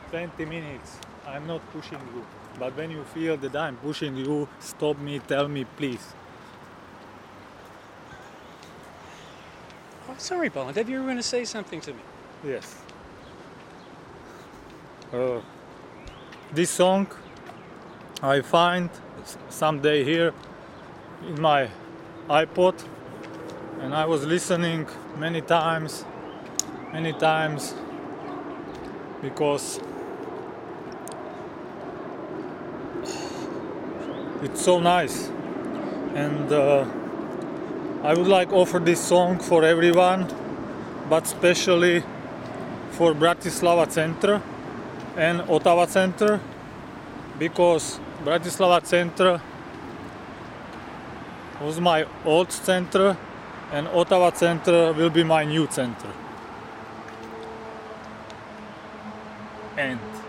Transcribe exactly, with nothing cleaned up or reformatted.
twenty minutes. I'm not pushing you. But when you feel that I'm pushing you, stop me, tell me, please. Oh, sorry, Balint, you were going to say something to me. Yes. Uh, this song I find someday here in my iPod, and I was listening many times, many times, because it's so nice, and uh, I would like offer this song for everyone, but especially for Bratislava Center and Ottawa Center, because Bratislava Center was my old center and Ottawa Center will be my new center. End.